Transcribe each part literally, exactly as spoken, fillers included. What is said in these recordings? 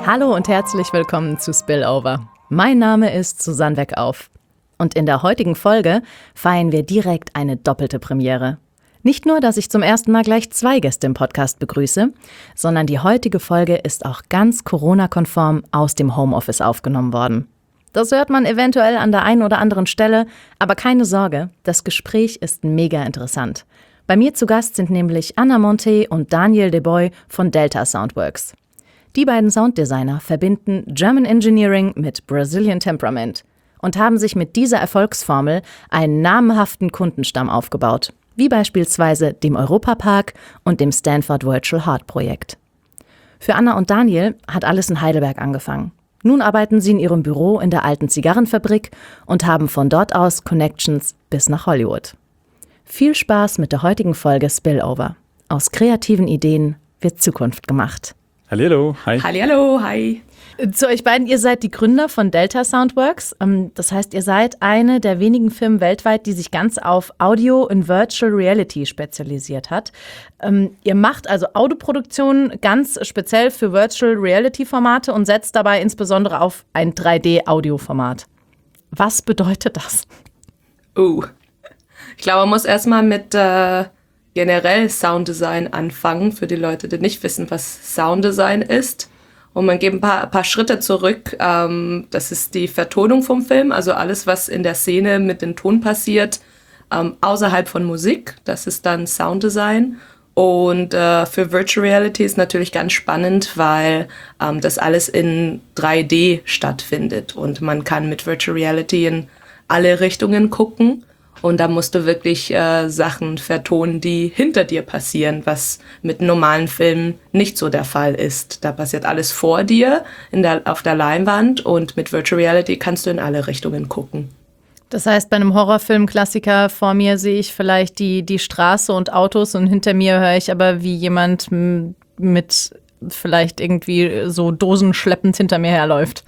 Hallo und herzlich willkommen zu Spillover. Mein Name ist Susanne Weckauf. Und in der heutigen Folge feiern wir direkt eine doppelte Premiere. Nicht nur, dass ich zum ersten Mal gleich zwei Gäste im Podcast begrüße, sondern die heutige Folge ist auch ganz Corona-konform aus dem Homeoffice aufgenommen worden. Das hört man eventuell an der einen oder anderen Stelle, aber keine Sorge, das Gespräch ist mega interessant. Bei mir zu Gast sind nämlich Anna Monte und Daniel Deboy von Delta Soundworks. Die beiden Sounddesigner verbinden German Engineering mit Brazilian Temperament und haben sich mit dieser Erfolgsformel einen namhaften Kundenstamm aufgebaut, wie beispielsweise dem Europapark und dem Stanford Virtual Heart Projekt. Für Anna und Daniel hat alles in Heidelberg angefangen. Nun arbeiten sie in ihrem Büro in der alten Zigarrenfabrik und haben von dort aus Connections bis nach Hollywood. Viel Spaß mit der heutigen Folge Spillover. Aus kreativen Ideen wird Zukunft gemacht. Hallihallo, hi. Hallihallo, hi. Zu euch beiden, ihr seid die Gründer von Delta Soundworks. Das heißt, ihr seid eine der wenigen Firmen weltweit, die sich ganz auf Audio und Virtual Reality spezialisiert hat. Ihr macht also Audioproduktionen ganz speziell für Virtual Reality Formate und setzt dabei insbesondere auf ein drei D-Audioformat. Was bedeutet das? Oh, ich glaube, man muss erstmal mit äh, generell Sounddesign anfangen, für die Leute, die nicht wissen, was Sounddesign ist. Und man geht ein paar, ein paar Schritte zurück. Ähm, das ist die Vertonung vom Film, also alles, was in der Szene mit dem Ton passiert, ähm, außerhalb von Musik. Das ist dann Sounddesign. Und äh, für Virtual Reality ist natürlich ganz spannend, weil ähm, das alles in drei D stattfindet. Und man kann mit Virtual Reality in alle Richtungen gucken. Und da musst du wirklich äh, Sachen vertonen, die hinter dir passieren, was mit normalen Filmen nicht so der Fall ist. Da passiert alles vor dir in der, auf der Leinwand und mit Virtual Reality kannst du in alle Richtungen gucken. Das heißt, bei einem Horrorfilm-Klassiker vor mir sehe ich vielleicht die, die Straße und Autos und hinter mir höre ich aber, wie jemand m- mit vielleicht irgendwie so Dosen schleppend hinter mir herläuft.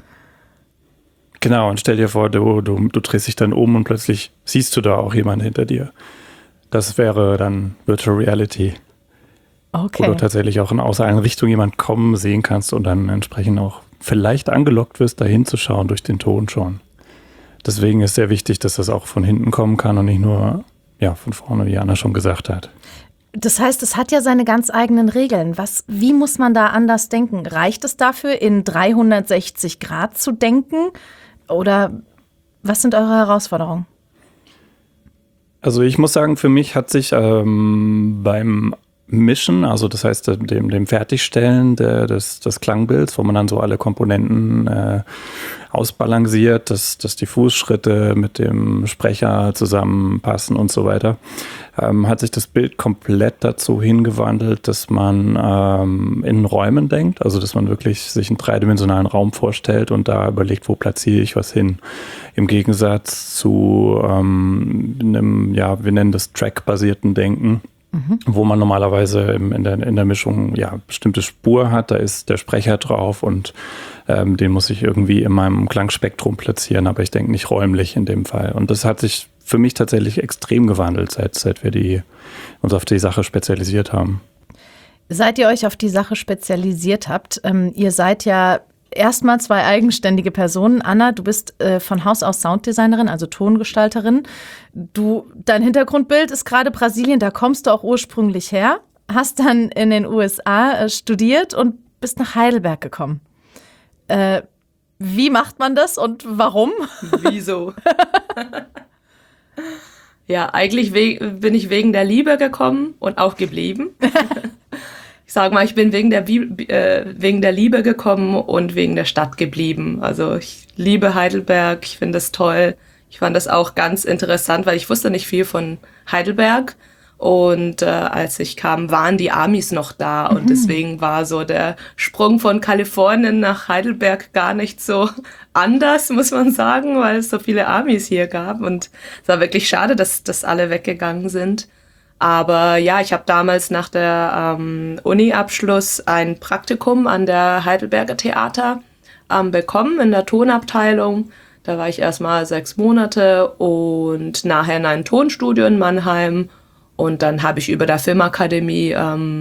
Genau, und stell dir vor, du, du, du drehst dich dann um und plötzlich siehst du da auch jemanden hinter dir. Das wäre dann Virtual Reality. Okay. Wo du tatsächlich auch in außer einer Richtung jemand kommen sehen kannst und dann entsprechend auch vielleicht angelockt wirst, da hinzuschauen durch den Ton schon. Deswegen ist sehr wichtig, dass das auch von hinten kommen kann und nicht nur ja, von vorne, wie Anna schon gesagt hat. Das heißt, es hat ja seine ganz eigenen Regeln. Was, wie muss man da anders denken? Reicht es dafür, in dreihundertsechzig Grad zu denken? Oder was sind eure Herausforderungen? Also ich muss sagen, für mich hat sich ähm, beim Mischen, also das heißt dem, dem Fertigstellen der, des, des Klangbilds, wo man dann so alle Komponenten äh, ausbalanciert, dass, dass die Fußschritte mit dem Sprecher zusammenpassen und so weiter, ähm, hat sich das Bild komplett dazu hingewandelt, dass man ähm, in Räumen denkt, also dass man wirklich sich einen dreidimensionalen Raum vorstellt und da überlegt, wo platziere ich was hin. Im Gegensatz zu ähm, einem, ja, wir nennen das Track-basierten Denken, Mhm. wo man normalerweise im, in, der, in der Mischung ja bestimmte Spur hat, da ist der Sprecher drauf und ähm, den muss ich irgendwie in meinem Klangspektrum platzieren, aber ich denke nicht räumlich in dem Fall. Und das hat sich für mich tatsächlich extrem gewandelt, seit, seit wir die, uns auf die Sache spezialisiert haben. Seit ihr euch auf die Sache spezialisiert habt, ähm, ihr seid ja erstmal zwei eigenständige Personen. Anna, du bist äh, von Haus aus Sounddesignerin, also Tongestalterin. Du, dein Hintergrundbild ist gerade Brasilien, da kommst du auch ursprünglich her, hast dann in den U S A äh, studiert und bist nach Heidelberg gekommen. Äh, wie macht man das und warum? Wieso? Ja, eigentlich we- bin ich wegen der Liebe gekommen und auch geblieben. Ich sage mal, ich bin wegen der, äh, wegen der Liebe gekommen und wegen der Stadt geblieben. Also ich liebe Heidelberg, ich finde es toll. Ich fand das auch ganz interessant, weil ich wusste nicht viel von Heidelberg. Und äh, als ich kam, waren die Amis noch da. Mhm. Und deswegen war so der Sprung von Kalifornien nach Heidelberg gar nicht so anders, muss man sagen, weil es so viele Amis hier gab. Und es war wirklich schade, dass, dass alle weggegangen sind. Aber ja, ich habe damals nach der ähm, Uni-Abschluss ein Praktikum an der Heidelberger Theater ähm, bekommen in der Tonabteilung. Da war ich erstmal sechs Monate und nachher in einem Tonstudio in Mannheim. Und dann habe ich über der Filmakademie ähm,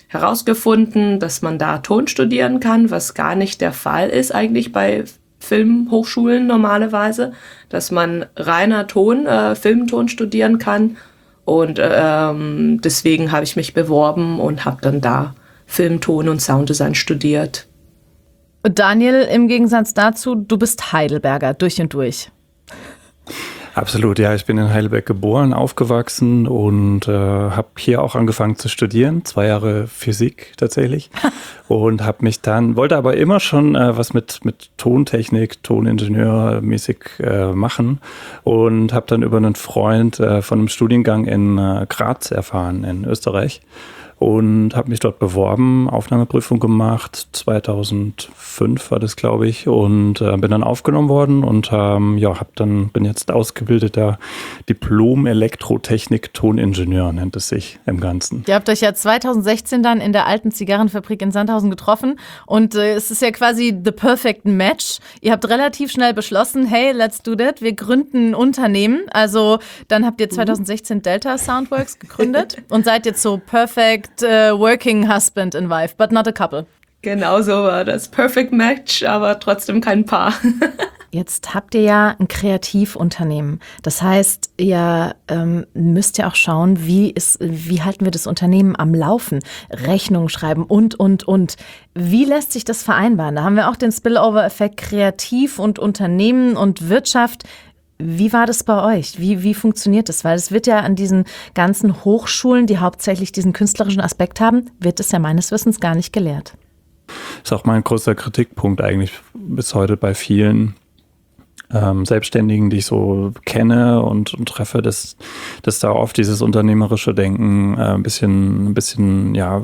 herausgefunden, dass man da Ton studieren kann, was gar nicht der Fall ist eigentlich bei Filmhochschulen normalerweise, dass man reiner Ton, äh, Filmton studieren kann. Und ähm, deswegen habe ich mich beworben und habe dann da Filmton und Sounddesign studiert. Daniel, im Gegensatz dazu, du bist Heidelberger durch und durch. Absolut, ja. Ich bin in Heidelberg geboren, aufgewachsen und äh, habe hier auch angefangen zu studieren. Zwei Jahre Physik tatsächlich. Und habe mich dann, wollte aber immer schon äh, was mit, mit Tontechnik, Toningenieur-mäßig äh, machen. Und habe dann über einen Freund äh, von einem Studiengang in äh, Graz erfahren, in Österreich. Und habe mich dort beworben, Aufnahmeprüfung gemacht, zweitausendfünf war das, glaube ich, und äh, bin dann aufgenommen worden und ähm, ja, hab dann bin jetzt ausgebildeter Diplom-Elektrotechnik-Toningenieur, nennt es sich im Ganzen. Ihr habt euch ja zweitausendsechzehn dann in der alten Zigarrenfabrik in Sandhausen getroffen und äh, es ist ja quasi the perfect match. Ihr habt relativ schnell beschlossen, hey, let's do that, wir gründen ein Unternehmen. Also dann habt ihr zweitausendsechzehn Delta Soundworks gegründet und seid jetzt so perfect Uh, working husband and wife, but not a couple. Genau so war das. Perfect Match, aber trotzdem kein Paar. Jetzt habt ihr ja ein Kreativunternehmen. Das heißt, ihr ähm, müsst ja auch schauen, wie, ist, wie halten wir das Unternehmen am Laufen? Rechnungen schreiben und, und, und. Wie lässt sich das vereinbaren? Da haben wir auch den Spillover-Effekt Kreativ und Unternehmen und Wirtschaft. Wie war das bei euch? Wie, wie funktioniert das? Weil es wird ja an diesen ganzen Hochschulen, die hauptsächlich diesen künstlerischen Aspekt haben, wird es ja meines Wissens gar nicht gelehrt. Ist auch mein größter Kritikpunkt eigentlich bis heute bei vielen ähm, Selbstständigen, die ich so kenne und, und treffe, dass, dass da oft dieses unternehmerische Denken äh, ein bisschen, ein bisschen, ja,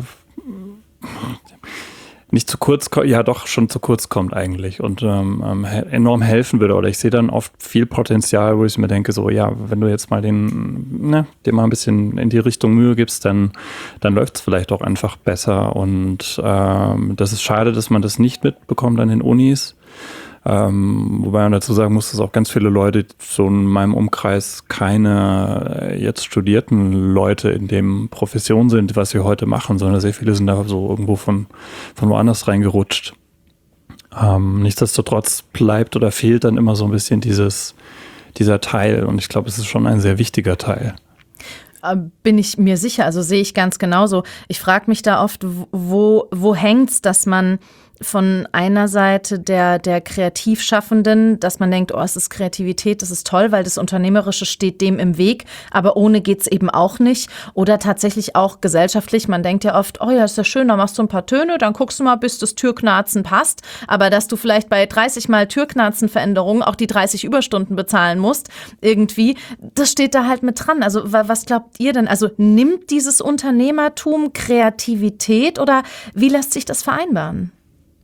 nicht zu kurz, ja doch schon zu kurz kommt eigentlich und ähm, enorm helfen würde. Oder ich sehe dann oft viel Potenzial, wo ich mir denke, so ja, wenn du jetzt mal den, ne, dir mal ein bisschen in die Richtung Mühe gibst, dann, dann läuft es vielleicht auch einfach besser. Und ähm, das ist schade, dass man das nicht mitbekommt an den Unis. Ähm, wobei man dazu sagen muss, dass auch ganz viele Leute, so in meinem Umkreis, keine jetzt studierten Leute in dem Profession sind, was wir heute machen, sondern sehr viele sind da so irgendwo von, von woanders reingerutscht. Ähm, nichtsdestotrotz bleibt oder fehlt dann immer so ein bisschen dieses, dieser Teil und ich glaube, es ist schon ein sehr wichtiger Teil. Bin ich mir sicher, also sehe ich ganz genauso. Ich frage mich da oft, wo, wo hängt's, dass man von einer Seite der, der Kreativschaffenden, dass man denkt, oh, es ist Kreativität, das ist toll, weil das Unternehmerische steht dem im Weg, aber ohne geht's eben auch nicht. Oder tatsächlich auch gesellschaftlich, man denkt ja oft, oh ja, ist ja schön, da machst du ein paar Töne, dann guckst du mal, bis das Türknarzen passt. Aber dass du vielleicht bei dreißig Mal Türknarzenveränderungen auch die dreißig Überstunden bezahlen musst, irgendwie, das steht da halt mit dran. Also was glaubt ihr denn? Also nimmt dieses Unternehmertum Kreativität oder wie lässt sich das vereinbaren?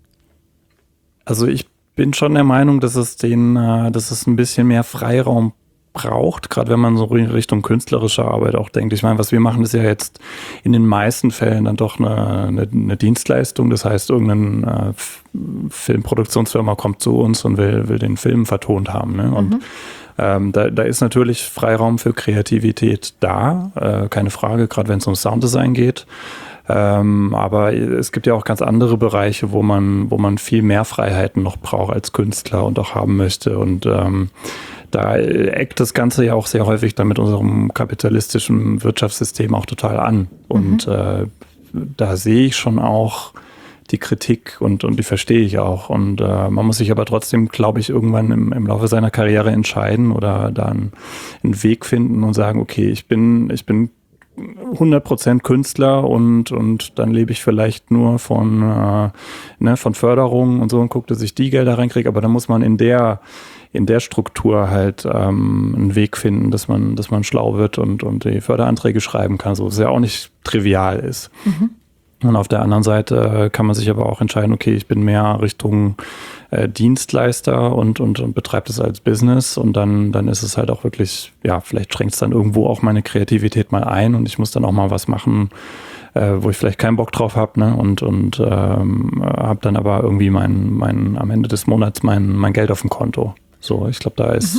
Also ich bin schon der Meinung, dass es den, dass es ein bisschen mehr Freiraum braucht, gerade wenn man so in Richtung künstlerische Arbeit auch denkt. Ich meine, was wir machen, ist ja jetzt in den meisten Fällen dann doch eine, eine, eine Dienstleistung. Das heißt, irgendeine äh, Filmproduktionsfirma kommt zu uns und will, will den Film vertont haben. Ne? Und mhm. ähm, da, da ist natürlich Freiraum für Kreativität da, äh, keine Frage, gerade wenn es um Sounddesign geht. Ähm, aber es gibt ja auch ganz andere Bereiche, wo man, wo man viel mehr Freiheiten noch braucht als Künstler und auch haben möchte. Und ähm, da eckt das Ganze ja auch sehr häufig dann mit unserem kapitalistischen Wirtschaftssystem auch total an. Und mhm. äh, da sehe ich schon auch die Kritik und, und die verstehe ich auch. Und äh, man muss sich aber trotzdem, glaube ich, irgendwann im, im Laufe seiner Karriere entscheiden oder dann einen Weg finden und sagen, okay, ich bin, ich bin hundert Prozent Künstler und, und dann lebe ich vielleicht nur von, äh, ne, von Förderungen und so und gucke, dass ich die Gelder reinkriege, aber dann muss man in der, in der Struktur halt ähm, einen Weg finden, dass man, dass man schlau wird und, und die Förderanträge schreiben kann, so, was ja auch nicht trivial ist. Mhm. Und auf der anderen Seite kann man sich aber auch entscheiden, okay, ich bin mehr Richtung äh, Dienstleister und, und, und betreibe das als Business und dann, dann ist es halt auch wirklich, ja, vielleicht schränkt es dann irgendwo auch meine Kreativität mal ein und ich muss dann auch mal was machen, äh, wo ich vielleicht keinen Bock drauf habe, ne? Und, und ähm, habe dann aber irgendwie mein, mein, am Ende des Monats mein, mein Geld auf dem Konto. So, ich glaube, da ist,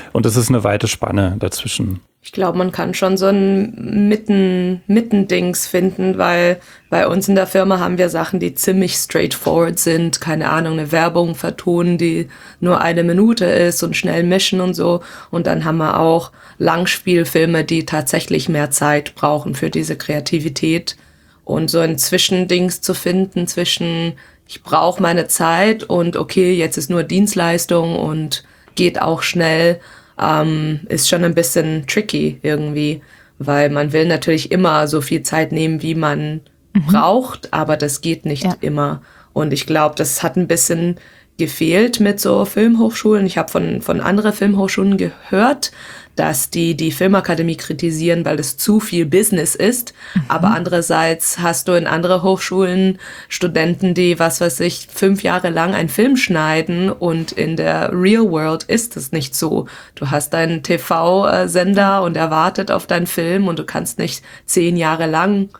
Und es ist eine weite Spanne dazwischen. Ich glaube, man kann schon so ein Mitten, Mittendings finden, weil bei uns in der Firma haben wir Sachen, die ziemlich straightforward sind. Keine Ahnung, eine Werbung vertonen, die nur eine Minute ist und schnell mischen und so. Und dann haben wir auch Langspielfilme, die tatsächlich mehr Zeit brauchen für diese Kreativität. Und so ein Zwischendings zu finden zwischen, ich brauche meine Zeit und okay, jetzt ist nur Dienstleistung und geht auch schnell, ähm, ist schon ein bisschen tricky irgendwie, weil man will natürlich immer so viel Zeit nehmen, wie man mhm. braucht, aber das geht nicht ja. immer. Und ich glaube, das hat ein bisschen gefehlt mit so Filmhochschulen. Ich habe von von anderen Filmhochschulen gehört, dass die die Filmakademie kritisieren, weil es zu viel Business ist. Mhm. Aber andererseits hast du in anderen Hochschulen Studenten, die, was weiß ich, fünf Jahre lang einen Film schneiden und in der Real World ist es nicht so. Du hast deinen T V-Sender und er wartet auf deinen Film und du kannst nicht zehn Jahre lang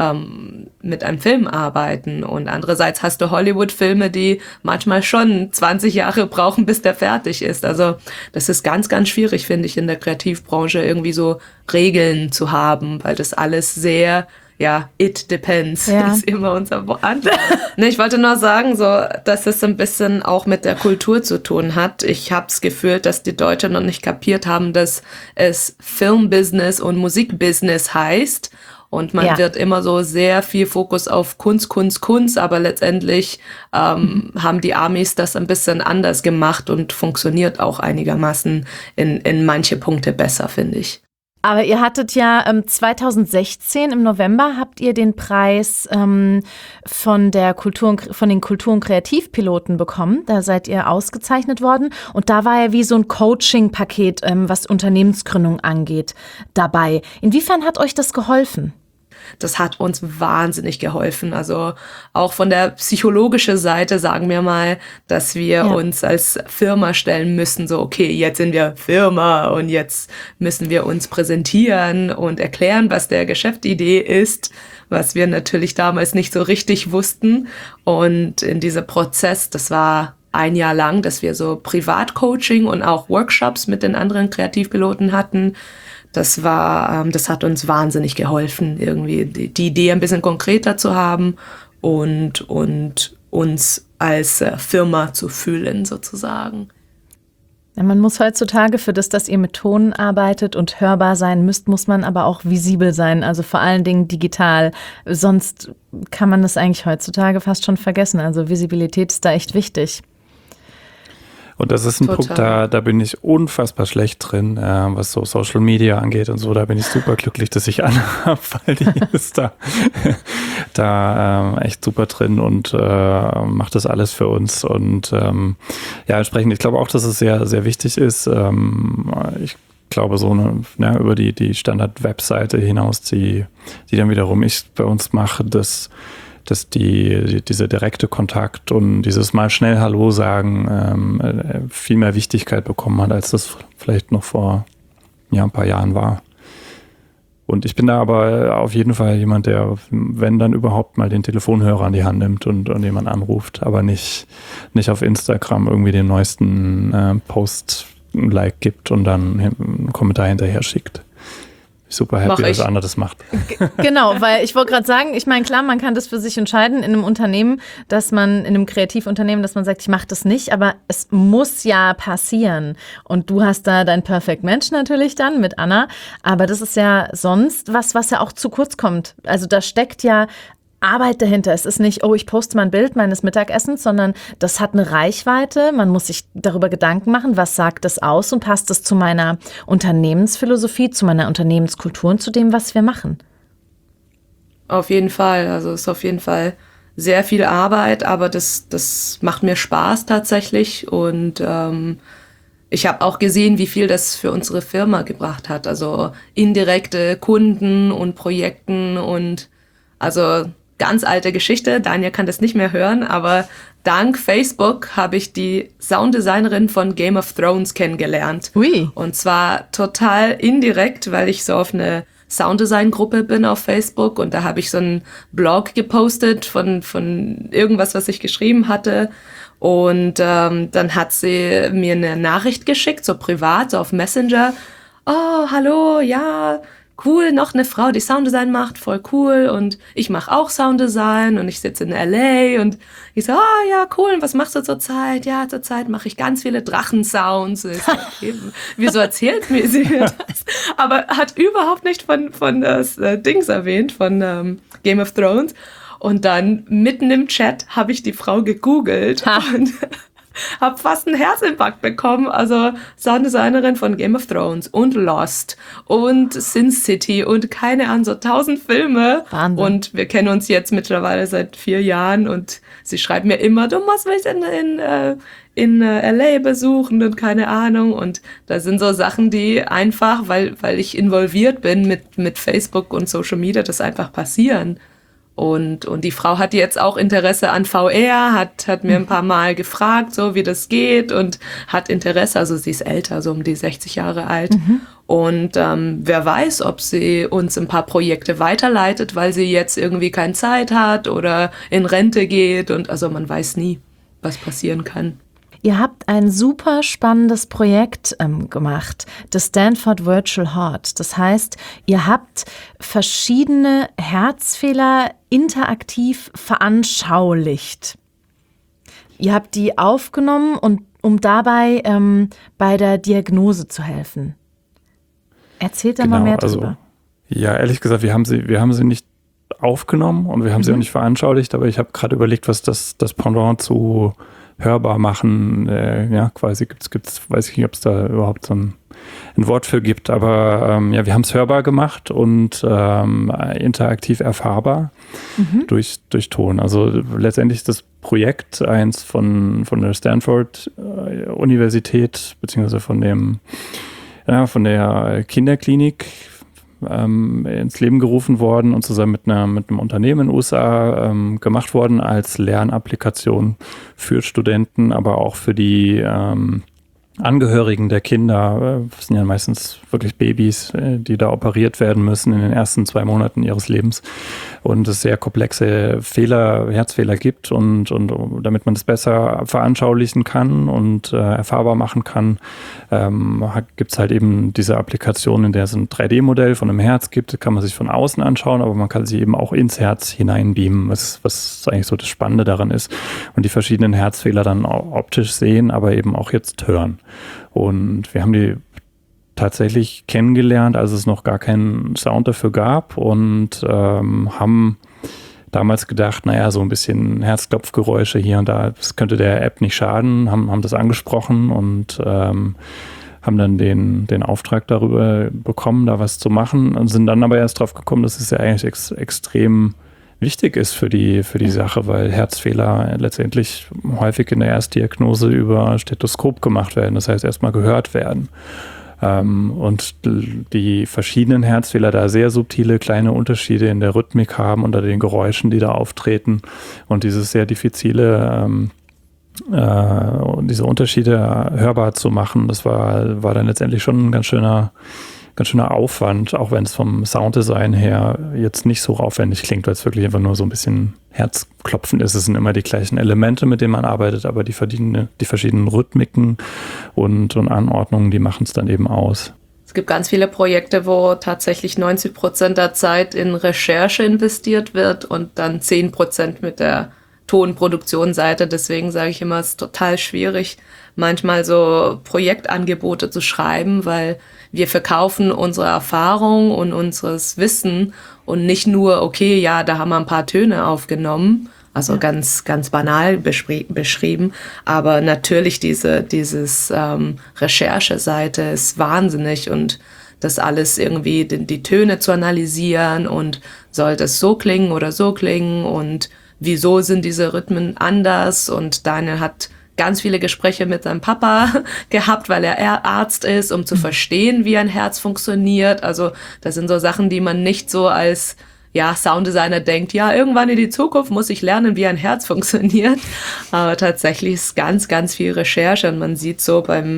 ähm, mit einem Film arbeiten. Und andererseits hast du Hollywood-Filme, die manchmal schon zwanzig Jahre brauchen, bis der fertig ist. Also das ist ganz, ganz schwierig, finde ich, in der Kreativbranche irgendwie so Regeln zu haben, weil das alles sehr, ja, it depends, ja. ist immer unser Wort. Ne, ich wollte nur sagen, so, dass es ein bisschen auch mit der Kultur zu tun hat. Ich habe das Gefühl, dass die Deutschen noch nicht kapiert haben, dass es Filmbusiness und Musikbusiness heißt. Und man ja. wird immer so sehr viel Fokus auf Kunst, Kunst, Kunst, aber letztendlich ähm, mhm. haben die Amis das ein bisschen anders gemacht und funktioniert auch einigermaßen in, in manche Punkte besser, finde ich. Aber ihr hattet ja ähm, zwanzig sechzehn im November habt ihr den Preis ähm, von der Kultur und, von den Kultur- und Kreativpiloten bekommen. Da seid ihr ausgezeichnet worden. Und da war ja wie so ein Coaching-Paket, ähm, was Unternehmensgründung angeht, dabei. Inwiefern hat euch das geholfen? Das hat uns wahnsinnig geholfen. Also auch von der psychologischen Seite sagen wir mal, dass wir ja. uns als Firma stellen müssen. So, okay, jetzt sind wir Firma und jetzt müssen wir uns präsentieren und erklären, was der Geschäftsidee ist, was wir natürlich damals nicht so richtig wussten. Und in diesem Prozess, das war ein Jahr lang, dass wir so Privatcoaching und auch Workshops mit den anderen Kreativpiloten hatten. Das war, ähm, das hat uns wahnsinnig geholfen, irgendwie die, die Idee ein bisschen konkreter zu haben und, und uns als äh, Firma zu fühlen, sozusagen. Ja, man muss heutzutage für das, dass ihr mit Ton arbeitet und hörbar sein müsst, muss man aber auch visibel sein, also vor allen Dingen digital. Sonst kann man das eigentlich heutzutage fast schon vergessen. Also Visibilität ist da echt wichtig. Und das ist ein Total. Punkt, da, da bin ich unfassbar schlecht drin, äh, was so Social Media angeht und so. Da bin ich super glücklich, dass ich Anna habe, weil die ist da, da ähm, echt super drin und äh, macht das alles für uns. Und ähm, ja, entsprechend, ich glaube auch, dass es sehr, sehr wichtig ist. Ähm, ich glaube, so eine, ja, über die, die Standard-Webseite hinaus, die, die dann wiederum ich bei uns mache, das dass die, die diese direkte Kontakt und dieses mal schnell Hallo sagen ähm, viel mehr Wichtigkeit bekommen hat, als das vielleicht noch vor ja, ein paar Jahren war. Und ich bin da aber auf jeden Fall jemand, der, wenn dann überhaupt mal den Telefonhörer an die Hand nimmt und, und jemand anruft, aber nicht, nicht auf Instagram irgendwie den neuesten äh, Post ein Like gibt und dann einen Kommentar hinterher schickt. Super happy, dass Anna das macht. Genau, weil ich wollte gerade sagen, ich meine, klar, man kann das für sich entscheiden in einem Unternehmen, dass man, in einem Kreativunternehmen, dass man sagt, ich mache das nicht, aber es muss ja passieren. Und du hast da dein Perfect Match natürlich dann mit Anna, aber das ist ja sonst was, was ja auch zu kurz kommt. Also da steckt ja Arbeit dahinter. Es ist nicht, oh, ich poste mal ein Bild meines Mittagessens, sondern das hat eine Reichweite. Man muss sich darüber Gedanken machen, was sagt das aus und passt das zu meiner Unternehmensphilosophie, zu meiner Unternehmenskultur und zu dem, was wir machen. Auf jeden Fall. Also es ist auf jeden Fall sehr viel Arbeit, aber das, das macht mir Spaß tatsächlich. Und ähm, ich habe auch gesehen, wie viel das für unsere Firma gebracht hat. Also indirekte Kunden und Projekten und also ganz alte Geschichte, Daniel kann das nicht mehr hören, aber dank Facebook habe ich die Sounddesignerin von Game of Thrones kennengelernt. Ui. Und zwar total indirekt, weil ich so auf eine Sounddesign-Gruppe bin auf Facebook und da habe ich so einen Blog gepostet von, von irgendwas, was ich geschrieben hatte. Und ähm, dann hat sie mir eine Nachricht geschickt, so privat, so auf Messenger. Oh, hallo, ja, cool, noch eine Frau, die Sounddesign macht, voll cool. Und ich mache auch Sounddesign und ich sitze in L A. Und ich so, oh ja, cool, und was machst du zurzeit? Ja, zurzeit mache ich ganz viele Drachensounds. Ich so, okay, wieso erzählt mir sie das? Aber hat überhaupt nicht von, von das äh, Dings erwähnt, von ähm, Game of Thrones. Und dann mitten im Chat habe ich die Frau gegoogelt ha. und habe fast einen Herzinfarkt bekommen. Also Sounddesignerin von Game of Thrones und Lost und Sin City und keine Ahnung, so tausend Filme. Wahnsinn. Und wir kennen uns jetzt mittlerweile seit vier Jahren und sie schreibt mir immer, du musst mich in, in, in L A besuchen und keine Ahnung. Und da sind so Sachen, die einfach, weil, weil ich involviert bin mit, mit Facebook und Social Media, das einfach passieren. Und, und die Frau hat jetzt auch Interesse an V R, hat, hat mir ein paar Mal gefragt, so wie das geht und hat Interesse, also sie ist älter, so um die sechzig Jahre alt. Mhm. Und ähm, wer weiß, ob sie uns ein paar Projekte weiterleitet, weil sie jetzt irgendwie keine Zeit hat oder in Rente geht. Und also man weiß nie, was passieren kann. Ihr habt ein super spannendes Projekt ähm, gemacht, das Stanford Virtual Heart. Das heißt, ihr habt verschiedene Herzfehler interaktiv veranschaulicht. Ihr habt die aufgenommen, und, um dabei ähm, bei der Diagnose zu helfen. Erzählt da genau, mal mehr drüber. Also, ja, ehrlich gesagt, wir haben sie, wir haben sie nicht aufgenommen und wir haben mhm. sie auch nicht veranschaulicht, aber ich habe gerade überlegt, was das, das Pendant zu hörbar machen, äh, ja, quasi gibt's, gibt's, weiß ich nicht, ob es da überhaupt so ein, ein Wort für gibt, aber ähm, ja, wir haben es hörbar gemacht und ähm, interaktiv erfahrbar mhm. durch, durch Ton. Also letztendlich ist das Projekt eins von, von der Stanford äh, Universität, beziehungsweise von dem, ja, von der Kinderklinik Ähm, ins Leben gerufen worden und zusammen mit, einer, mit einem Unternehmen in den U S A ähm, gemacht worden als Lernapplikation für Studenten, aber auch für die ähm, Angehörigen der Kinder. Das sind ja meistens wirklich Babys, die da operiert werden müssen in den ersten zwei Monaten ihres Lebens und es sehr komplexe Fehler, Herzfehler gibt und, und damit man das besser veranschaulichen kann und äh, erfahrbar machen kann, ähm, gibt es halt eben diese Applikation, in der es ein drei D Modell von einem Herz gibt. Das kann man sich von außen anschauen, aber man kann sich eben auch ins Herz hineinbeamen, was, was eigentlich so das Spannende daran ist und die verschiedenen Herzfehler dann auch optisch sehen, aber eben auch jetzt hören. Und wir haben die tatsächlich kennengelernt, als es noch gar keinen Sound dafür gab und ähm, haben damals gedacht, naja, so ein bisschen Herzklopfgeräusche hier und da, das könnte der App nicht schaden, haben, haben das angesprochen und ähm, haben dann den, den Auftrag darüber bekommen, da was zu machen und sind dann aber erst drauf gekommen, dass es ja eigentlich ex, extrem wichtig ist für die, für die Sache, weil Herzfehler letztendlich häufig in der Erstdiagnose über Stethoskop gemacht werden, das heißt erstmal gehört werden. Ähm, und die verschiedenen Herzfehler da sehr subtile kleine Unterschiede in der Rhythmik haben unter den Geräuschen, die da auftreten und dieses sehr diffizile ähm, äh, diese Unterschiede hörbar zu machen, das war, war dann letztendlich schon ein ganz schöner ganz schöner Aufwand, auch wenn es vom Sounddesign her jetzt nicht so aufwendig klingt, weil es wirklich einfach nur so ein bisschen Herzklopfen ist. Es sind immer die gleichen Elemente, mit denen man arbeitet, aber die, die verschiedenen Rhythmiken und, und Anordnungen, die machen es dann eben aus. Es gibt ganz viele Projekte, wo tatsächlich neunzig Prozent der Zeit in Recherche investiert wird und dann zehn Prozent mit der Tonproduktionsseite. Deswegen sage ich immer, es ist total schwierig, manchmal so Projektangebote zu schreiben, weil wir verkaufen unsere Erfahrung und unseres Wissen und nicht nur, okay, ja, da haben wir ein paar Töne aufgenommen, also ja. ganz ganz banal beschrieben, aber natürlich diese dieses ähm, Rechercheseite ist wahnsinnig und das alles irgendwie die, die Töne zu analysieren und soll das so klingen oder so klingen und wieso sind diese Rhythmen anders und Daniel hat ganz viele Gespräche mit seinem Papa gehabt, weil er Arzt ist, um zu verstehen, wie ein Herz funktioniert. Also das sind so Sachen, die man nicht so als ja, Sounddesigner denkt, ja, irgendwann in die Zukunft muss ich lernen, wie ein Herz funktioniert. Aber tatsächlich ist ganz, ganz viel Recherche und man sieht so beim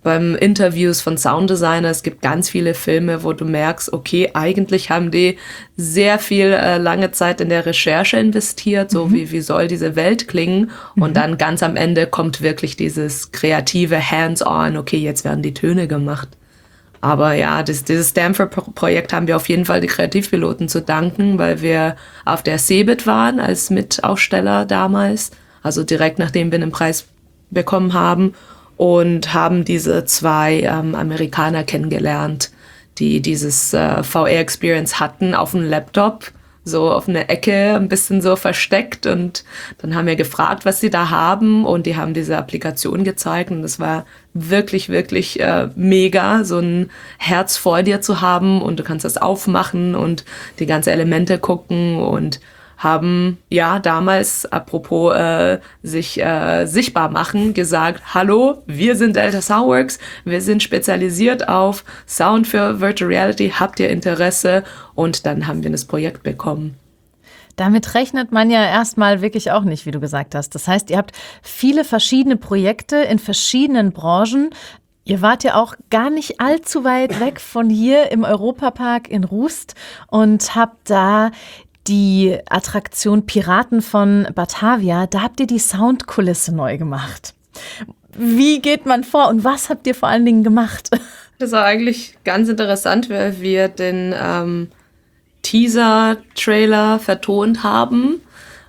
beim Interviews von Sounddesigner, es gibt ganz viele Filme, wo du merkst, okay, eigentlich haben die sehr viel äh, lange Zeit in der Recherche investiert, so mhm. wie, wie soll diese Welt klingen? Mhm. Und dann ganz am Ende kommt wirklich dieses kreative Hands-on, okay, jetzt werden die Töne gemacht. Aber ja, das, dieses Stanford-Projekt haben wir auf jeden Fall die Kreativpiloten zu danken, weil wir auf der CeBIT waren als Mitaussteller damals, also direkt nachdem wir den Preis bekommen haben. Und haben diese zwei ähm, Amerikaner kennengelernt, die dieses äh, V R-Experience hatten auf dem Laptop, so auf einer Ecke ein bisschen so versteckt. Und dann haben wir gefragt, was sie da haben. Und die haben diese Applikation gezeigt. Und das war wirklich, wirklich äh, mega, so ein Herz vor dir zu haben. Und du kannst das aufmachen und die ganzen Elemente gucken und haben ja damals, apropos äh, sich äh, sichtbar machen, gesagt, hallo, wir sind Delta Soundworks, wir sind spezialisiert auf Sound für Virtual Reality, habt ihr Interesse? Und dann haben wir das Projekt bekommen. Damit rechnet man ja erstmal wirklich auch nicht, wie du gesagt hast. Das heißt, ihr habt viele verschiedene Projekte in verschiedenen Branchen. Ihr wart ja auch gar nicht allzu weit weg von hier im Europapark in Rust und habt da die Attraktion Piraten von Batavia, da habt ihr die Soundkulisse neu gemacht. Wie geht man vor und was habt ihr vor allen Dingen gemacht? Das war eigentlich ganz interessant, weil wir den ähm, Teaser-Trailer vertont haben,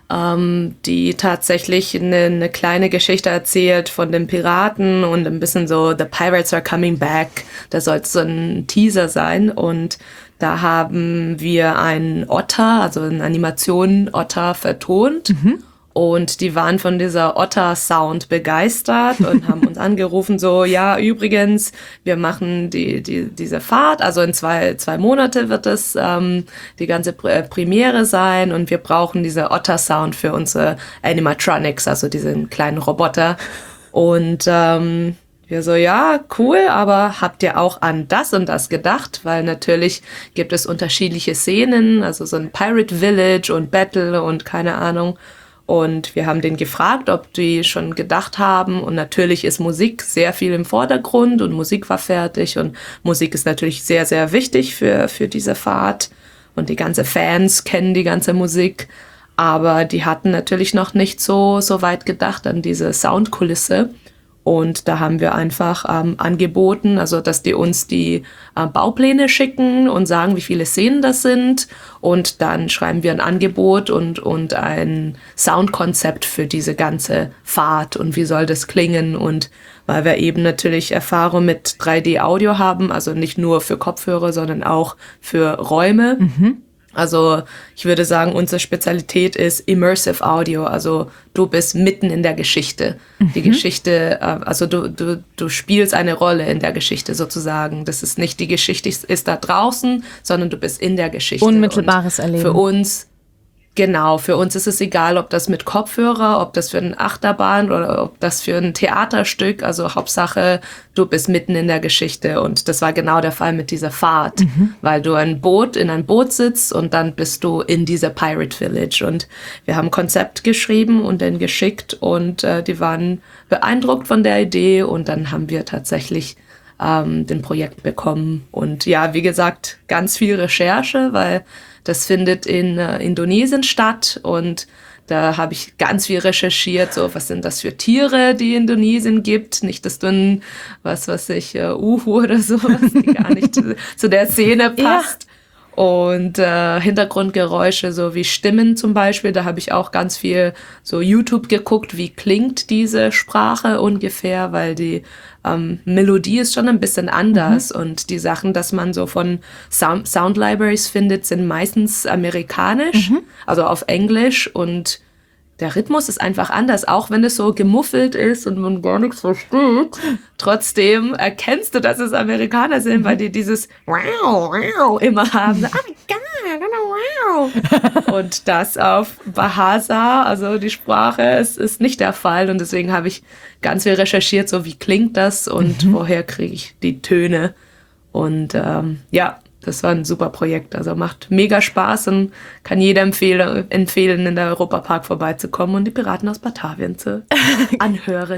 ähm, die tatsächlich eine, eine kleine Geschichte erzählt von den Piraten und ein bisschen so The Pirates are coming back. Das sollte so ein Teaser sein und da haben wir einen Otter, also eine Animation Otter vertont. Mhm. Und die waren von dieser Otter-Sound begeistert und haben uns angerufen, so, ja, übrigens, wir machen die, die, diese Fahrt, also in zwei, zwei Monate wird es ähm, die ganze Premiere sein und wir brauchen diese Otter-Sound für unsere Animatronics, also diesen kleinen Roboter. Und ähm, wir so, ja, cool, aber habt ihr auch an das und das gedacht? Weil natürlich gibt es unterschiedliche Szenen, also so ein Pirate Village und Battle und keine Ahnung. Und wir haben den gefragt, ob die schon gedacht haben. Und natürlich ist Musik sehr viel im Vordergrund und Musik war fertig. Und Musik ist natürlich sehr, sehr wichtig für, für diese Fahrt. Und die ganzen Fans kennen die ganze Musik. Aber die hatten natürlich noch nicht so, so weit gedacht an diese Soundkulisse. Und da haben wir einfach ähm, angeboten, also dass die uns die äh, Baupläne schicken und sagen, wie viele Szenen das sind. Und dann schreiben wir ein Angebot und, und ein Soundkonzept für diese ganze Fahrt und wie soll das klingen. Und weil wir eben natürlich Erfahrung mit drei D-Audio haben, also nicht nur für Kopfhörer, sondern auch für Räume. Mhm. Also ich würde sagen, unsere Spezialität ist Immersive Audio, also du bist mitten in der Geschichte. Mhm. Die Geschichte, also du, du, du spielst eine Rolle in der Geschichte sozusagen. Das ist nicht die Geschichte ist da draußen, sondern du bist in der Geschichte. Unmittelbares Erleben. Für uns, genau, für uns ist es egal, ob das mit Kopfhörer, ob das für eine Achterbahn oder ob das für ein Theaterstück, also Hauptsache, du bist mitten in der Geschichte und das war genau der Fall mit dieser Fahrt, mhm. weil du ein Boot, in ein Boot sitzt und dann bist du in dieser Pirate Village und wir haben ein Konzept geschrieben und dann geschickt und äh, die waren beeindruckt von der Idee und dann haben wir tatsächlich ähm, den Projekt bekommen und ja, wie gesagt, ganz viel Recherche, weil das findet in äh, Indonesien statt und da habe ich ganz viel recherchiert, so was sind das für Tiere, die in Indonesien gibt. Nicht, dass du ein, was weiß ich, uh, Uhu oder sowas, die gar nicht zu, zu der Szene passt. Ja. Und äh, Hintergrundgeräusche, so wie Stimmen zum Beispiel, da habe ich auch ganz viel so YouTube geguckt, wie klingt diese Sprache ungefähr, weil die ähm, Melodie ist schon ein bisschen anders mhm. und die Sachen, dass man so von Sound, Sound Libraries findet, sind meistens amerikanisch, mhm. also auf Englisch und der Rhythmus ist einfach anders, auch wenn es so gemuffelt ist und man gar nichts versteht. Trotzdem erkennst du, dass es Amerikaner sind, weil die dieses wow, wow immer haben. Oh my God, wow. Und das auf Bahasa, also die Sprache, ist, ist nicht der Fall. Und deswegen habe ich ganz viel recherchiert, so wie klingt das und mhm. woher kriege ich die Töne. Und ähm, ja, das war ein super Projekt, also macht mega Spaß und kann jeder empfehlen, empfehlen in der Europapark vorbeizukommen und die Piraten aus Batavien zu anhören.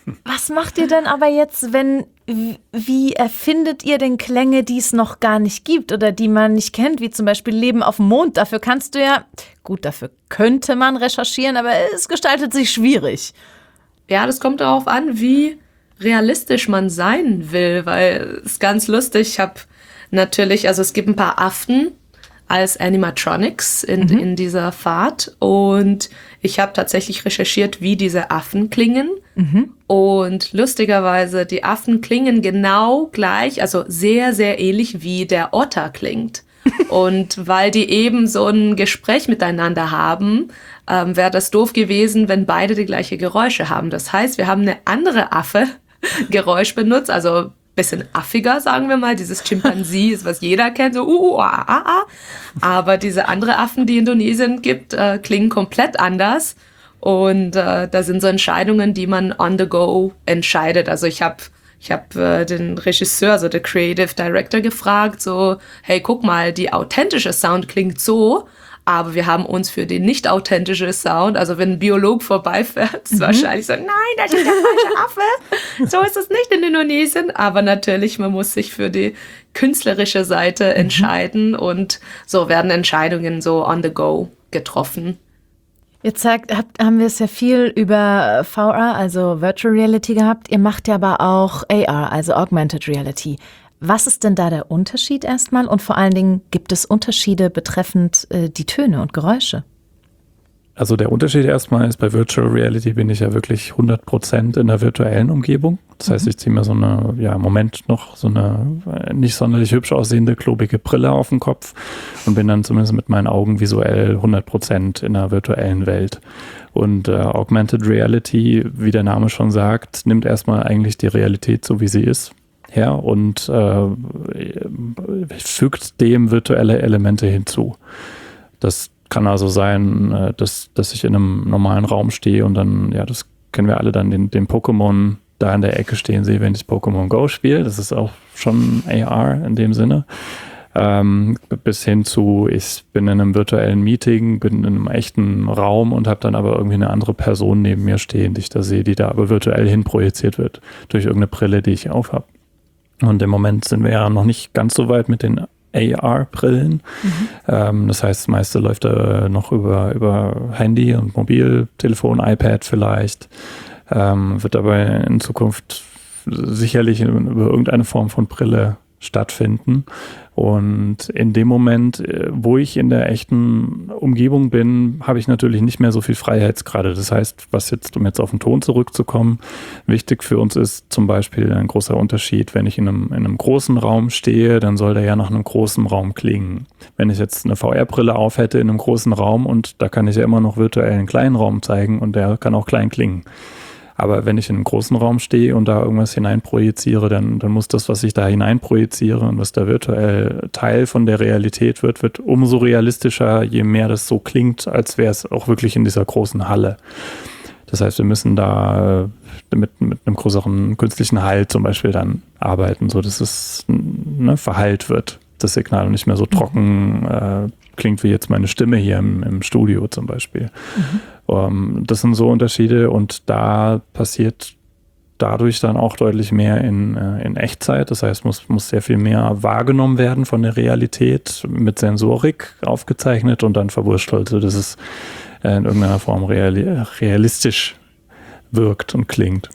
Was macht ihr denn aber jetzt, wenn, wie erfindet ihr denn Klänge, die es noch gar nicht gibt oder die man nicht kennt, wie zum Beispiel Leben auf dem Mond? Dafür kannst du ja, gut, dafür könnte man recherchieren, aber es gestaltet sich schwierig. Ja, das kommt darauf an, wie realistisch man sein will, weil es ist ganz lustig, ich habe natürlich, also es gibt ein paar Affen als Animatronics in, mhm. in dieser Fahrt und ich habe tatsächlich recherchiert, wie diese Affen klingen mhm. und lustigerweise, die Affen klingen genau gleich, also sehr, sehr ähnlich wie der Otter klingt. Und weil die eben so ein Gespräch miteinander haben, ähm, wäre das doof gewesen, wenn beide die gleiche Geräusche haben. Das heißt, wir haben eine andere Affe Geräusch benutzt, also bisschen affiger, sagen wir mal. Dieses Chimpanzee ist, was jeder kennt, so uh, uh, ah, ah, ah. Aber diese andere Affen, die Indonesien gibt, äh, klingen komplett anders. Und äh, da sind so Entscheidungen, die man on the go entscheidet. Also ich habe ich hab, äh, den Regisseur, also der Creative Director gefragt, so, hey, guck mal, die authentische Sound klingt so, aber wir haben uns für den nicht authentischen Sound, also wenn ein Biolog vorbeifährt, ist mhm. wahrscheinlich so, nein, das ist der falsche Affe. So ist es nicht in Indonesien. Aber natürlich, man muss sich für die künstlerische Seite mhm. entscheiden und so werden Entscheidungen so on the go getroffen. Jetzt sagt, habt, haben wir es ja viel über V R, also Virtual Reality gehabt. Ihr macht ja aber auch A R, also Augmented Reality. Was ist denn da der Unterschied erstmal? Und vor allen Dingen, gibt es Unterschiede betreffend äh, die Töne und Geräusche? Also der Unterschied erstmal ist, bei Virtual Reality bin ich ja wirklich hundert Prozent in der virtuellen Umgebung. Das heißt, ich ziehe mir so eine, ja im Moment noch so eine nicht sonderlich hübsch aussehende, klobige Brille auf den Kopf und bin dann zumindest mit meinen Augen visuell hundert Prozent in der virtuellen Welt. Und äh, Augmented Reality, wie der Name schon sagt, nimmt erstmal eigentlich die Realität so, wie sie ist, her und äh, fügt dem virtuelle Elemente hinzu. Das kann also sein, dass, dass ich in einem normalen Raum stehe und dann, ja, das kennen wir alle, dann den, den Pokémon da in der Ecke stehen sehe, wenn ich Pokémon Go spiele. Das ist auch schon A R in dem Sinne. Ähm, bis hin zu, ich bin in einem virtuellen Meeting, bin in einem echten Raum und habe dann aber irgendwie eine andere Person neben mir stehen, die ich da sehe, die da aber virtuell hinprojiziert wird durch irgendeine Brille, die ich aufhab. Und im Moment sind wir ja noch nicht ganz so weit mit den A R-Brillen. Mhm. Ähm, das heißt, das meiste läuft da noch über, über Handy und Mobiltelefon, iPad vielleicht. Ähm, wird aber in Zukunft sicherlich über irgendeine Form von Brille stattfinden. Und in dem Moment, wo ich in der echten Umgebung bin, habe ich natürlich nicht mehr so viel Freiheitsgrade. Das heißt, was jetzt, um jetzt auf den Ton zurückzukommen, wichtig für uns ist zum Beispiel ein großer Unterschied. Wenn ich in einem, in einem großen Raum stehe, dann soll der ja nach einem großen Raum klingen. Wenn ich jetzt eine V R-Brille auf hätte in einem großen Raum und da kann ich ja immer noch virtuell einen kleinen Raum zeigen und der kann auch klein klingen. Aber wenn ich in einem großen Raum stehe und da irgendwas hineinprojiziere, dann, dann muss das, was ich da hineinprojiziere und was da virtuell Teil von der Realität wird, wird umso realistischer, je mehr das so klingt, als wäre es auch wirklich in dieser großen Halle. Das heißt, wir müssen da mit, mit einem größeren künstlichen Hall zum Beispiel dann arbeiten, so dass es ne, verhallt wird, das Signal, und nicht mehr so trocken äh, klingt wie jetzt meine Stimme hier im, im Studio zum Beispiel. Mhm. Um, das sind so Unterschiede und da passiert dadurch dann auch deutlich mehr in, in Echtzeit. Das heißt, muss, muss sehr viel mehr wahrgenommen werden von der Realität, mit Sensorik aufgezeichnet und dann verwurschtelt, sodass es in irgendeiner Form reali- realistisch wirkt und klingt.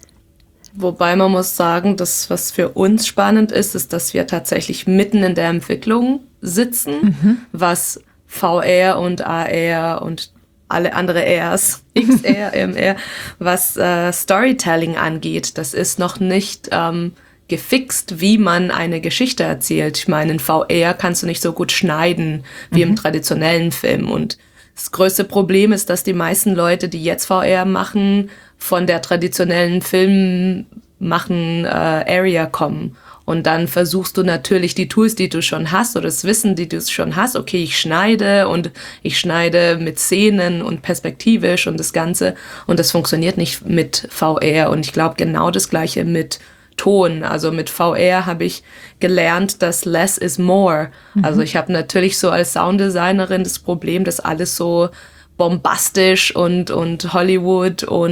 Wobei man muss sagen, dass was für uns spannend ist, ist, dass wir tatsächlich mitten in der Entwicklung sitzen, mhm. was V R und A R und alle andere Rs, X R, M R, was äh, Storytelling angeht. Das ist noch nicht ähm, gefixt, wie man eine Geschichte erzählt. Ich meine, in V R kannst du nicht so gut schneiden wie mhm. im traditionellen Film. Und das größte Problem ist, dass die meisten Leute, die jetzt V R machen, von der traditionellen Film machen äh, Area kommen. Und dann versuchst du natürlich die Tools, die du schon hast oder das Wissen, die du schon hast. Okay, ich schneide und ich schneide mit Szenen und perspektivisch und das Ganze. Und das funktioniert nicht mit V R. Und ich glaube genau das Gleiche mit Ton. Also mit V R habe ich gelernt, dass less is more. Mhm. Also ich habe natürlich so als Sounddesignerin das Problem, dass alles so bombastisch und, und Hollywood und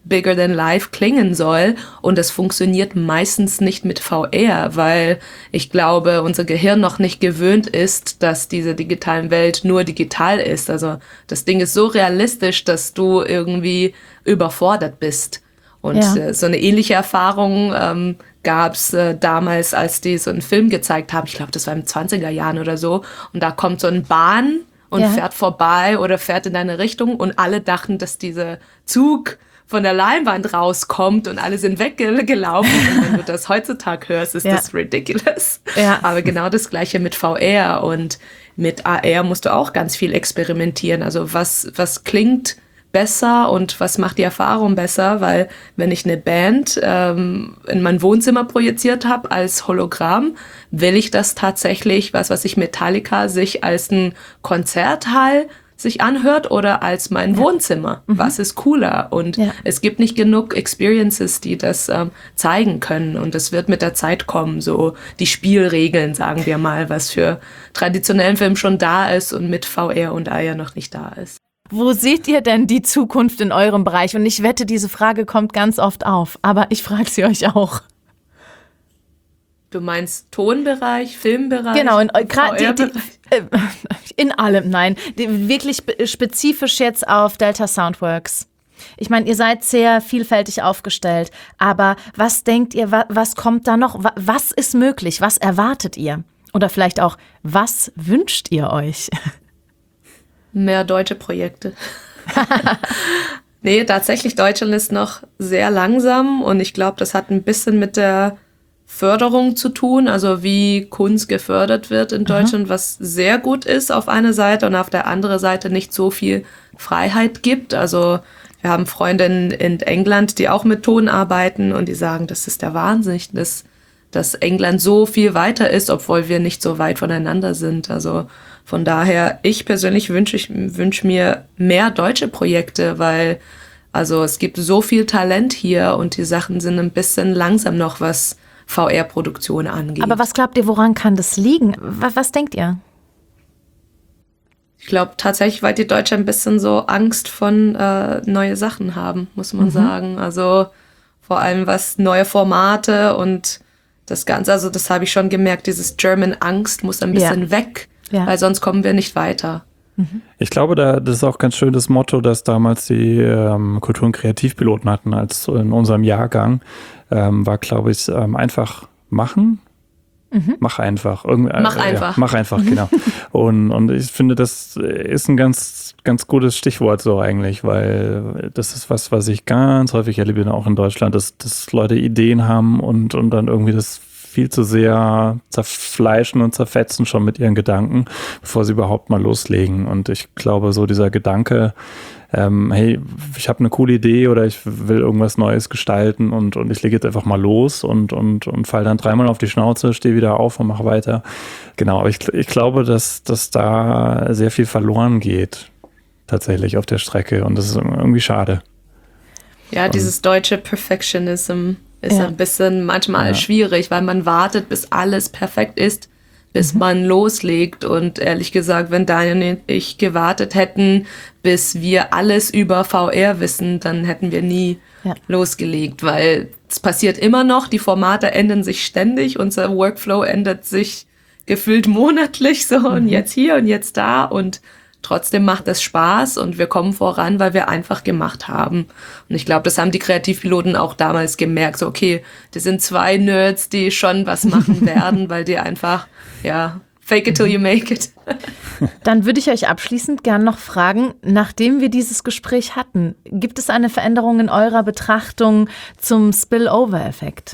bigger than life klingen soll. Und das funktioniert meistens nicht mit V R, weil ich glaube, unser Gehirn noch nicht gewöhnt ist, dass diese digitalen Welt nur digital ist. Also das Ding ist so realistisch, dass du irgendwie überfordert bist. Und ja. äh, so eine ähnliche Erfahrung ähm, gab es äh, damals, als die so einen Film gezeigt haben. Ich glaube, das war in den zwanziger Jahren oder so. Und da kommt so eine Bahn und ja. fährt vorbei oder fährt in deine Richtung. Und alle dachten, dass dieser Zug von der Leinwand rauskommt und alle sind weggelaufen. Und wenn du das heutzutage hörst, ist ja. das ridiculous. Ja. Aber genau das Gleiche mit V R und mit A R musst du auch ganz viel experimentieren. Also was, was klingt besser und was macht die Erfahrung besser? Weil wenn ich eine Band ähm, in mein Wohnzimmer projiziert habe als Hologramm, will ich das tatsächlich, was was ich Metallica sich als ein Konzerthall sich anhört oder als mein ja. Wohnzimmer. Mhm. Was ist cooler? Und ja. es gibt nicht genug Experiences, die das ähm, zeigen können. Und es wird mit der Zeit kommen, so die Spielregeln, sagen wir mal, was für traditionellen Film schon da ist und mit V R und A R noch nicht da ist. Wo seht ihr denn die Zukunft in eurem Bereich? Und ich wette, diese Frage kommt ganz oft auf, aber ich frage sie euch auch. Du meinst Tonbereich, Filmbereich? Genau, in, grad, die, die, in allem, nein. Die, wirklich spezifisch jetzt auf Delta Soundworks. Ich meine, ihr seid sehr vielfältig aufgestellt, aber was denkt ihr, was, was kommt da noch? Was ist möglich? Was erwartet ihr? Oder vielleicht auch, was wünscht ihr euch? Mehr deutsche Projekte. Nee, tatsächlich, Deutschland ist noch sehr langsam und ich glaube, das hat ein bisschen mit der Förderung zu tun, also wie Kunst gefördert wird in Deutschland, Aha. was sehr gut ist auf einer Seite und auf der anderen Seite nicht so viel Freiheit gibt. Also wir haben Freundinnen in England, die auch mit Ton arbeiten und die sagen, das ist der Wahnsinn, dass, dass England so viel weiter ist, obwohl wir nicht so weit voneinander sind. Also von daher, ich persönlich wünsche ich wünsche mir mehr deutsche Projekte, weil also es gibt so viel Talent hier und die Sachen sind ein bisschen langsam noch, was V R-Produktion angeht. Aber was glaubt ihr, woran kann das liegen? Was, was denkt ihr? Ich glaube tatsächlich, weil die Deutschen ein bisschen so Angst von äh, neue Sachen haben, muss man mhm. sagen. Also vor allem was neue Formate und das Ganze, also das habe ich schon gemerkt, dieses German Angst muss ein bisschen ja. weg, ja. weil sonst kommen wir nicht weiter. Ich glaube, da, das ist auch ganz schön das Motto, das damals die ähm, Kultur- und Kreativpiloten hatten, als in unserem Jahrgang, ähm, war, glaube ich, ähm, einfach machen. Mhm. Mach einfach. Irgend, mach äh, einfach. Ja, mach einfach, genau. und, und ich finde, das ist ein ganz, ganz gutes Stichwort so eigentlich, weil das ist was, was ich ganz häufig erlebe, auch in Deutschland, dass, dass Leute Ideen haben und, und dann irgendwie das viel zu sehr zerfleischen und zerfetzen schon mit ihren Gedanken, bevor sie überhaupt mal loslegen. Und ich glaube, so dieser Gedanke, ähm, hey, ich habe eine coole Idee oder ich will irgendwas Neues gestalten und, und ich lege jetzt einfach mal los und, und, und fall dann dreimal auf die Schnauze, stehe wieder auf und mache weiter. Genau, aber ich, ich glaube, dass, dass da sehr viel verloren geht, tatsächlich auf der Strecke. Und das ist irgendwie schade. Ja, und dieses deutsche Perfectionism ist ja. ein bisschen manchmal ja. schwierig, weil man wartet, bis alles perfekt ist, bis mhm. man loslegt. Und ehrlich gesagt, wenn Daniel und ich gewartet hätten, bis wir alles über V R wissen, dann hätten wir nie ja. losgelegt, weil es passiert immer noch, die Formate ändern sich ständig, unser Workflow ändert sich gefühlt monatlich so mhm. und jetzt hier und jetzt da und trotzdem macht es Spaß und wir kommen voran, weil wir einfach gemacht haben. Und ich glaube, das haben die Kreativpiloten auch damals gemerkt. So, okay, das sind zwei Nerds, die schon was machen werden, weil die einfach, ja, fake it till you make it. Dann würde ich euch abschließend gern noch fragen, nachdem wir dieses Gespräch hatten, gibt es eine Veränderung in eurer Betrachtung zum Spillover-Effekt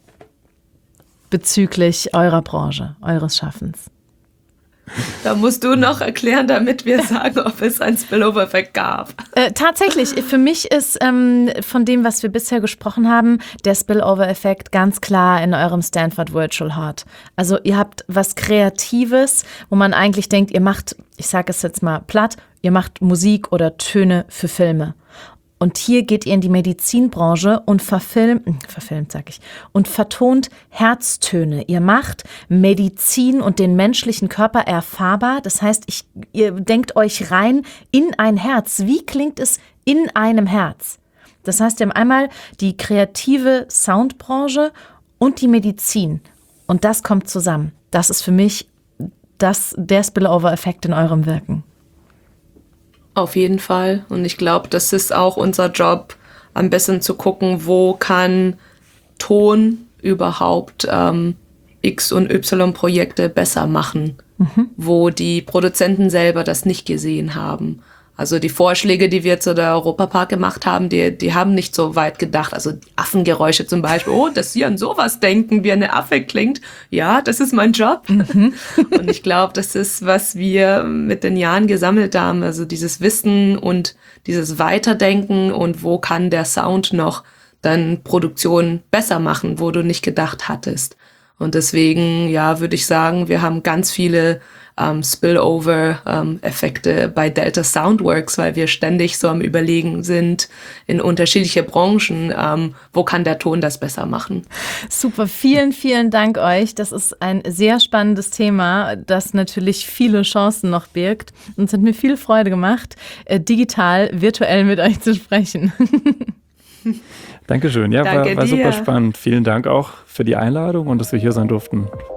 bezüglich eurer Branche, eures Schaffens? Da musst du noch erklären, damit wir sagen, ob es einen Spillover-Effekt gab. Äh, tatsächlich, für mich ist ähm, von dem, was wir bisher gesprochen haben, der Spillover-Effekt ganz klar in eurem Stanford Virtual Heart. Also ihr habt was Kreatives, wo man eigentlich denkt, ihr macht, ich sage es jetzt mal platt, ihr macht Musik oder Töne für Filme. Und hier geht ihr in die Medizinbranche und verfilmt, verfilmt sag ich, und vertont Herztöne. Ihr macht Medizin und den menschlichen Körper erfahrbar. Das heißt, ich, ihr denkt euch rein in ein Herz. Wie klingt es in einem Herz? Das heißt, wir haben einmal die kreative Soundbranche und die Medizin. Und das kommt zusammen. Das ist für mich das, der Spillover-Effekt in eurem Wirken. Auf jeden Fall. Und ich glaube, das ist auch unser Job, am besten zu gucken, wo kann Ton überhaupt ähm, X- und Y-Projekte besser machen, mhm. wo die Produzenten selber das nicht gesehen haben. Also die Vorschläge, die wir zu der Europapark gemacht haben, die, die haben nicht so weit gedacht. Also Affengeräusche zum Beispiel. Oh, dass Sie an sowas denken, wie eine Affe klingt. Ja, das ist mein Job. Mhm. Und ich glaube, das ist, was wir mit den Jahren gesammelt haben. Also dieses Wissen und dieses Weiterdenken und wo kann der Sound noch dann Produktion besser machen, wo du nicht gedacht hattest. Und deswegen, ja, würde ich sagen, wir haben ganz viele ähm, Spillover-Effekte ähm, bei Delta Soundworks, weil wir ständig so am Überlegen sind in unterschiedliche Branchen, ähm, wo kann der Ton das besser machen. Super, vielen, vielen Dank euch. Das ist ein sehr spannendes Thema, das natürlich viele Chancen noch birgt. Und es hat mir viel Freude gemacht, äh, digital, virtuell mit euch zu sprechen. Dankeschön. Ja, Danke war, war super dir. spannend. Vielen Dank auch für die Einladung und dass wir hier sein durften.